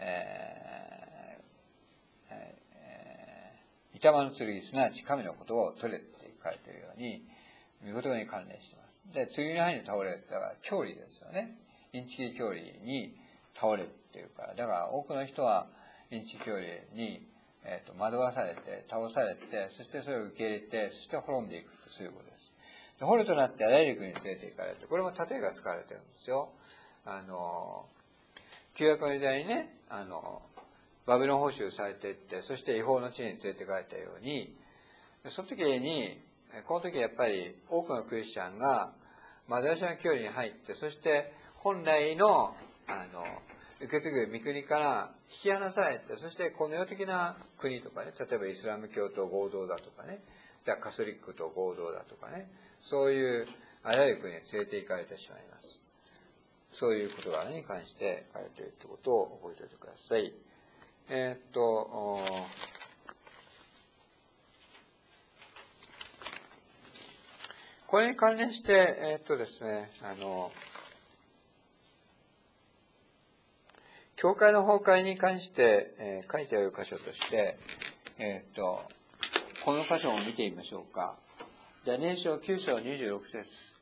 えー、御霊の剣、すなわち神の言葉を取れって書いているように、御言葉に関連しています。で、剣の刃に倒れる。だから、教理ですよね。インチキ教理に倒れるっていうから。だから、多くの人は、インチキ教理に、えー、と惑わされて、倒されて、そしてそれを受け入れて、そして滅んでいくってそういうことです。で捕虜となってあらゆる国に連れて行かれて、これも例えが使われてるんですよ。あの、旧約の時代にね、あの、バビロン捕囚されていって、そして違法の地に連れて帰ったように、その時に、この時やっぱり多くのクリスチャンが、マダラシャの教理に入って、そして本来の、あの、受け継ぐ御国から引き離されて、そしてこの世的な国とかね、例えばイスラム教と合同だとかね、カソリックと合同だとかね、そういうあらゆる国に連れて行かれてしまいます。そういう事柄に関して書かれているということを覚えておいてください。えー、っと、これに関連して、えー、っとですね、あの、教会の崩壊に関して、えー、書いてある箇所として、えー、っと、この箇所を見てみましょうか。ダニエル書きゅう章にじゅうろく節。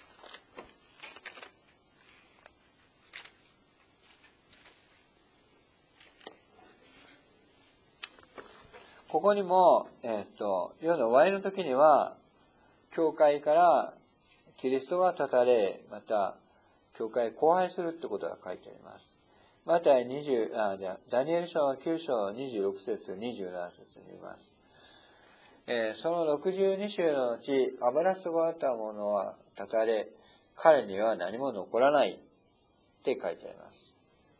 ここにも、えー、っと、世の終わりの時には、教会からキリストが断たれ、また、教会を荒廃するってことが書いてあります。マタイにじゅう、あ、じゃあ、ダニエル書のきゅう章にじゅうろく節、にじゅうなな節に言います。えー、そのろくじゅうに週のうち、油すごあったものは断たれ、彼には何も残らないって書いてあります。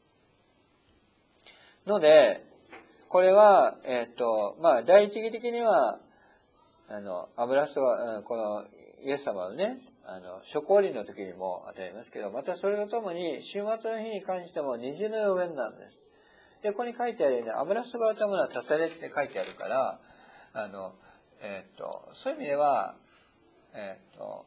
ので、これは、えっと、まあ、第一義的には、あの、油すご、この、イエス様のね、あの、諸降臨の時にも当たりますけど、またそれとともに、終末の日に関しても二重の予言なんです。で、ここに書いてあるように、油すごあったものは断たれって書いてあるから、 あの、えっと、そういう意味では、えっと、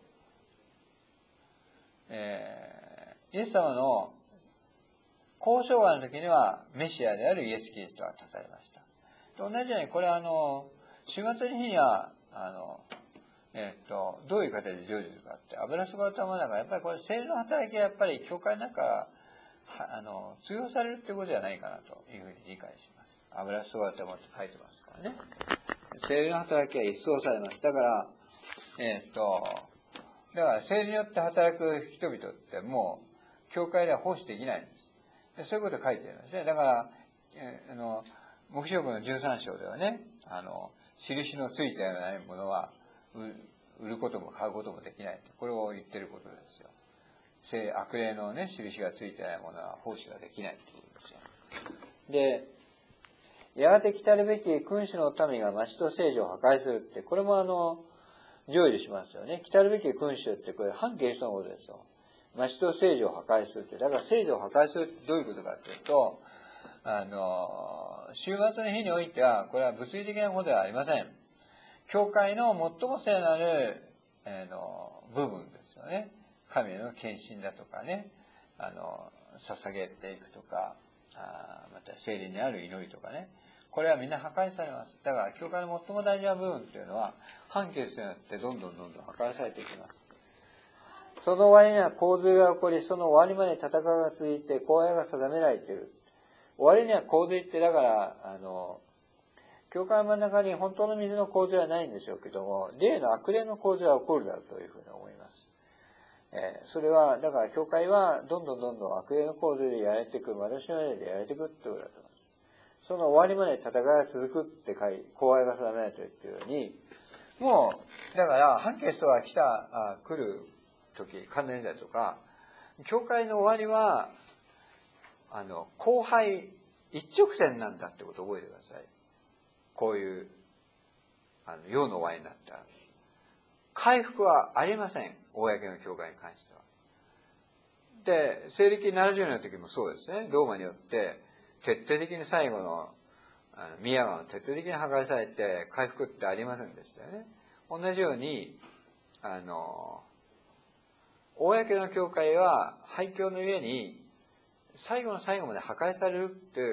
えー、イエス様の交渉話の時にはメシアであるイエス・キリストが立たれました。同じように、これはあの、週末の日には、あの、えっと、どういう形で成就するかって、油すご頭だから、やっぱりこれ、聖霊の働きがやっぱり教会の中から、あの、通用されるってことじゃないかなというふうに理解します。油すご頭って書いてますからね。聖霊の働きが一掃されます。だから、えっと、だから聖霊によって働く人々ってもう、教会では奉仕できないんです。でそういうこと書いてありますね。だから、えー、あの、黙示録のじゅうさん章ではね、あの、印のついたようなものは売ることも買うこともできない。これを言ってることですよ。悪霊のね、印がついてないものは奉仕ができないってことですよ。で、やがて来たるべき君主の民が町と聖女を破壊するって、これもあの、成就しますよね。来たるべき君主ってこれ反キリストのことですよ。町と聖女を破壊するって。だから聖女を破壊するってどういうことかっていうと、あの、週末の日においては、これは物理的なことではありません。教会の最も聖なる、えー、の部分ですよね。神への献身だとかね、あの、捧げていくとか、あまた聖霊にある祈りとかね。これはみんな破壊されます。だから、教会の最も大事な部分っていうのは、反キリストによってどんどんどんどん破壊されていきます。その終わりには洪水が起こり、その終わりまで戦いが続いて、荒野が定められている。終わりには洪水って、だから、あの、教会の真ん中に本当の水の洪水はないんでしょうけども、霊の悪霊の洪水は起こるだろうというふうに思います。えー、それは、だから教会はどんどんどんどん悪霊の洪水でやられていく、私の霊でやられていくってことだと思います。その終わりまで戦いが続くって書いて、荒野が定められているっていうように、もう、だから、反キリストが来た、あ来る時、関連時代とか、教会の終わりは、あの、荒廃一直線なんだってことを覚えてください。こういう、あの、世の終わりになったら。回復はありません。公の教会に関しては。で、西暦ななじゅうねんの時もそうですね。ローマによって、徹底的に最後の、あの宮川が徹底的に破壊されて、回復ってありませんでしたよね。同じように、あの、公の教会は廃墟の上に、最後の最後まで破壊されるって、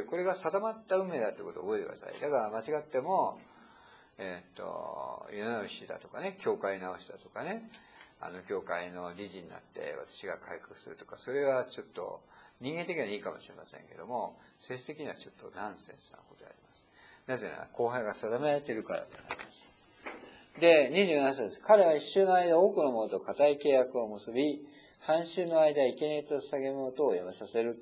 これが定まった運命だってことを覚えてください。だから間違っても、えっと、世直しだとかね、教会直しだとかね、あの教会の理事になって私が回復するとか、それはちょっと人間的にはいいかもしれませんけども、政治的にはちょっとナンセンスなことであります。なぜなら、荒廃が定められているからであります。で、にじゅうなな節。彼は一週の間多くの者と固い契約を結び、半週の間生贄と捧げ物等をやめさせるって、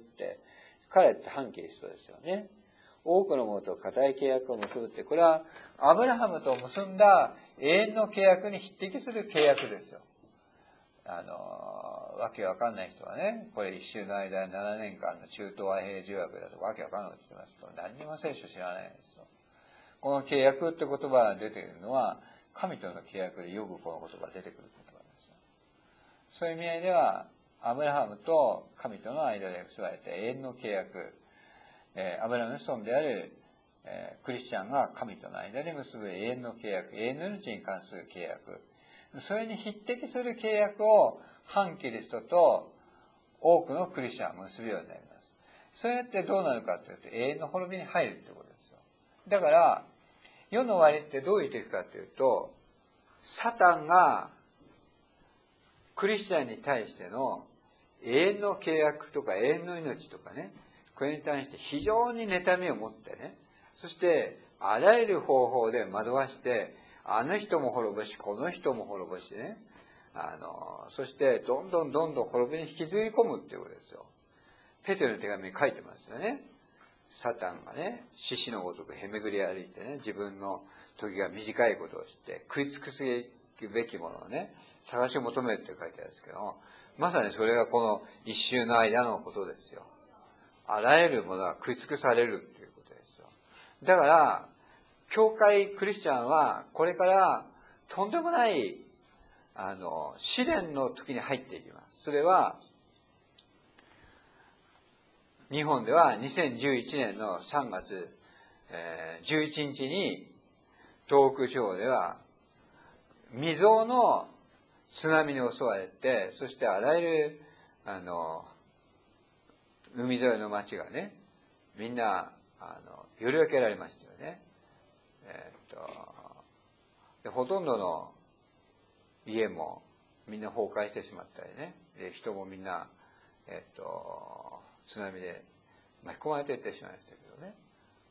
彼って反キリストですよね。多くの者と固い契約を結ぶって、これはアブラハムと結んだ永遠の契約に匹敵する契約ですよ。あの、わけわかんない人はね、これ一週の間ななねんかんの中東和平条約だとかわけわかんないこと言ってますけど、何にも聖書知らないんですよ。この契約って言葉が出てくるのは、神との契約でよくこの言葉が出てくる言葉ですよ。そういう意味合いでは、アブラハムと神との間で結ばれた永遠の契約、えー、アブラハムの子孫である、えー、クリスチャンが神との間で結ぶ永遠の契約、永遠の命に関する契約、それに匹敵する契約を反キリストと多くのクリスチャンは結ぶようになります。それってどうなるかというと、永遠の滅びに入るってことですよ。だから、世の終わりってどういう時かというと、サタンがクリスチャンに対しての永遠の契約とか永遠の命とかね、これに対して非常に妬みを持ってね、そしてあらゆる方法で惑わして、あの人も滅ぼし、この人も滅ぼしね、あの、そしてどんどんどんどん滅びに引きずり込むっていうことですよ。ペテロの手紙に書いてますよね。サタンがね、獅子のごとくへめぐり歩いてね、自分の時が短いことを知って、食い尽くすべきものをね、探し求めるって書いてあるんですけども、まさにそれがこの一週の間のことですよ。あらゆるものが食い尽くされるっていうことですよ。だから、教会クリスチャンはこれからとんでもないあの試練の時に入っていきます。それは日本ではにせんじゅういちねんのさんがつじゅういちにちに東北地方では未曾有の津波に襲われて、そしてあらゆるあの海沿いの町がね、みんなあの揺り分けられましたよね。えー、っとでほとんどの家もみんな崩壊してしまったりね、で人もみんな、えー、っと津波で巻き込まれていってしまいましたけどね。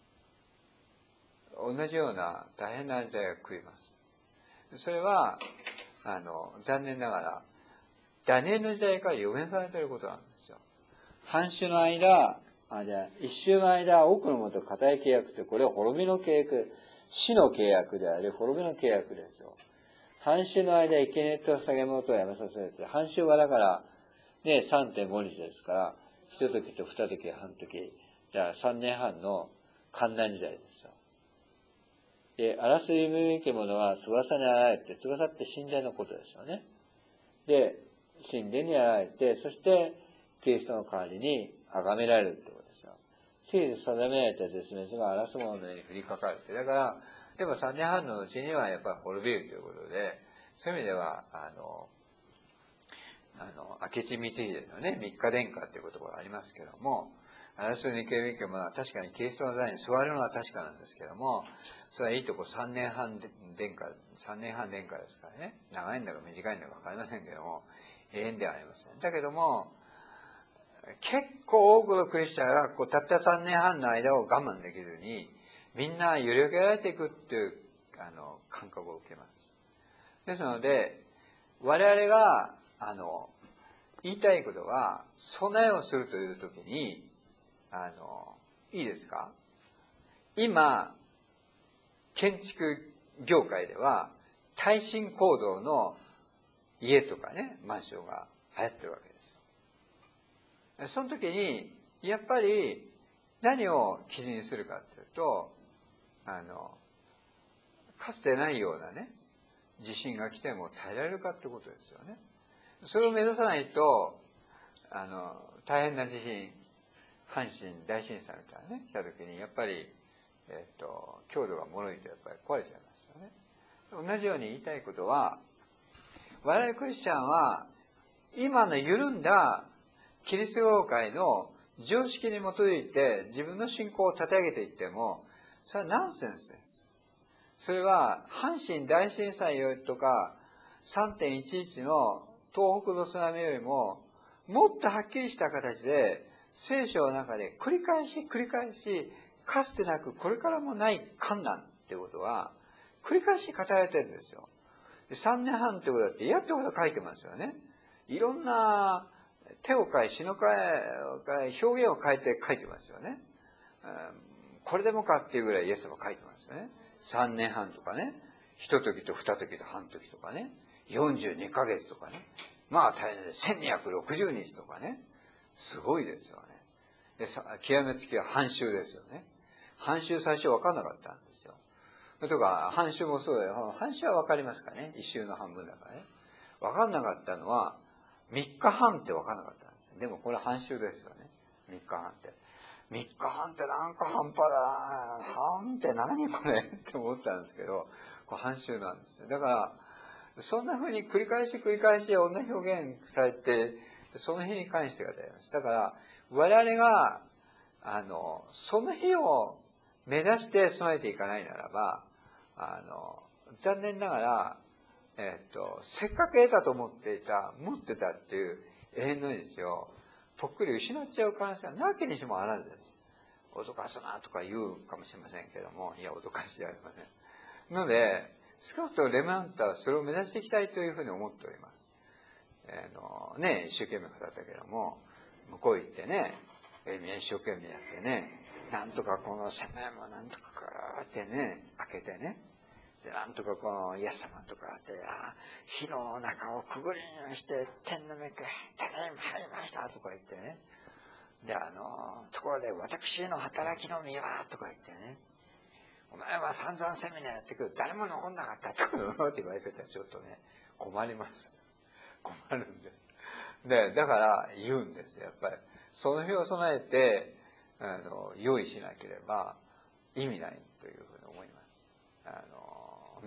同じような大変な時代が来ります。それはあの残念ながらダニエルの時代から予言されていることなんですよ。半周の間、あじゃあ一周の間、多くのものと固い契約って、これは滅びの契約、死の契約であり滅びの契約ですよ。半周の間、生贄と捧げ物とをやめさせるって、半周はだからね さんてんごにちですから、一時と二時半時、じゃあさんねんはんの患難時代ですよ。で、荒すりむけ者は翼にあられて、翼って神殿のことですよね。で、神殿にあられて、そしてキリストの代わりに崇められるってことですよ。ついに定められた絶滅が荒らす者に降りかかるって。だから、でもさんねんはんのうちにはやっぱり滅びるということで、そういう意味では、あの、あの、明智光秀のね、三日殿下っていう言葉がありますけども、争いに警備権も確かにキリストの座に座るのは確かなんですけども、それはいいとこさんねんはん殿下、さんねんはん殿下ですからね、長いんだか短いんだか分かりませんけども、永遠ではありません。だけども、結構多くのクリスチャンがこうたったさんねんはんの間を我慢できずに、みんな揺り分けられていくっていうあの感覚を受けます。ですので、我々があの言いたいことは、備えをするというときに、あのいいですか？今建築業界では耐震構造の家とかね、マンションが流行ってるわけですよ。その時にやっぱり何を基準にするかっていうと、あのかつてないようなね、地震が来ても耐えられるかってことですよね。それを目指さないと、あの大変な地震、阪神大震災みたいなね、来た時にやっぱり、えっと、強度が脆いとやっぱり壊れちゃいますよね。同じように言いたいことは、我々クリスチャンは今の緩んだキリスト教会の常識に基づいて自分の信仰を立て上げていっても、それはナンセンスです。それは阪神大震災とか さんてんいちいち の東北の津波よりももっとはっきりした形で聖書の中で繰り返し繰り返し、かつてなくこれからもない困難ってことは繰り返し語られてるんですよ。でさんねんはんってことだって嫌ってこと書いてますよね。いろんな手を変え詩の変え表現を変えて書いてますよね。これでもかっていうぐらいイエス様書いてますよね。さんねんはんとかね、一時と二時と半時とかね、よんじゅうにかげつとかね、まあ大変でせんにひゃくろくじゅうにちとかね、すごいですよね。で極めつきは半周ですよね。半周最初分かんなかったんですよ。とか半周もそうだよ。半周は分かりますかね、一周の半分だからね。分かんなかったのはみっかはんって分かんなかったんですよ。でもこれ半周ですよね、みっかはんって。みっかはんってなんか半端だな、半って何これって思ったんですけど、これ半周なんですよ。だからそんな風に繰り返し繰り返し同じ表現されて、その日に関してが大事です。だから我々があのその日を目指して備えていかないならば、あの残念ながら、えっと、せっかく得たと思っていた持ってたっていう永遠の命をぽっくり失っちゃう可能性はなきにしもあらずです。脅かすなとか言うかもしれませんけども、いや脅かしじゃありませんので、少なくともレムナントはそれを目指していきたいというふうに思っております。えー、のね、一生懸命語ったけども、向こう行ってね、一生懸命やってね、なんとかこの狭いもなんとかこうってね、開けてね、でなんとかこのイエス様とかって、火の中をくぐりにして天の御国ただいま入りましたとか言ってね、であのところで私の働きの身はとか言ってね、お前は散々セミナーやってくる誰も残んなかったとかって言われてたらちょっとね困ります。困るんです。でだから言うんです。やっぱりその日を備えてあの用意しなければ意味ないというふうに思います。あの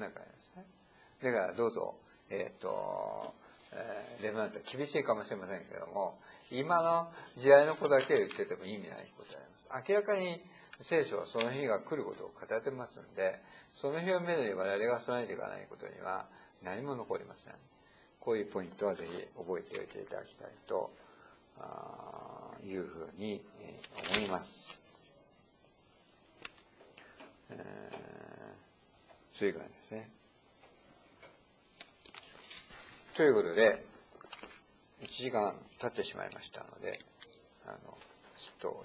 なんかありますね。だからどうぞ、えっ、ー、と、えー、レムナントは厳しいかもしれませんけれども、今の時代のことだけを言ってても意味ないことであります。明らかに聖書はその日が来ることを語ってますので、その日をめどに我々が備えていかないことには何も残りません。こういうポイントはぜひ覚えておいていただきたいというふうに思います。えー、そういう感じですね。ということで、いちじかん経ってしまいましたので、あの、ちょっと